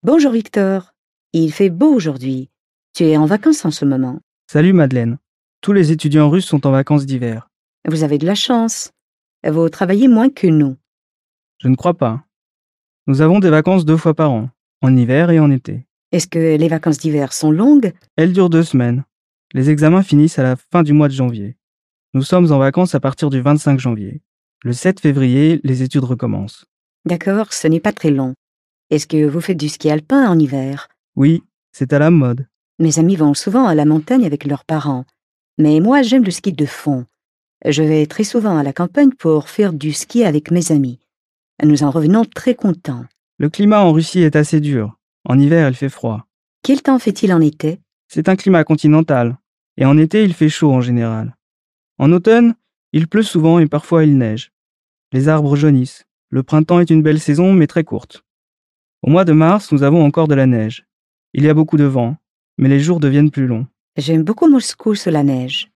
Bonjour Victor, il fait beau aujourd'hui. Tu es en vacances en ce moment. Salut Madeleine. Tous les étudiants russes sont en vacances d'hiver. Vous avez de la chance. Vous travaillez moins que nous. Je ne crois pas. Nous avons des vacances 2 fois par an, en hiver et en été. Est-ce que les vacances d'hiver sont longues? Elles durent 2 semaines. Les examens finissent à la fin du mois de janvier. Nous sommes en vacances à partir du 25 janvier. Le 7 février, les études recommencent. D'accord, ce n'est pas très long. Est-ce que vous faites du ski alpin en hiver? Oui, c'est à la mode. Mes amis vont souvent à la montagne avec leurs parents. Mais moi, j'aime le ski de fond. Je vais très souvent à la campagne pour faire du ski avec mes amis. Nous en revenons très contents. Le climat en Russie est assez dur. En hiver, il fait froid. Quel temps fait-il en été? C'est un climat continental. Et en été, il fait chaud en général. En automne, il pleut souvent et parfois il neige. Les arbres jaunissent. Le printemps est une belle saison, mais très courte. Au mois de mars, nous avons encore de la neige. Il y a beaucoup de vent, mais les jours deviennent plus longs. J'aime beaucoup Moscou sous la neige.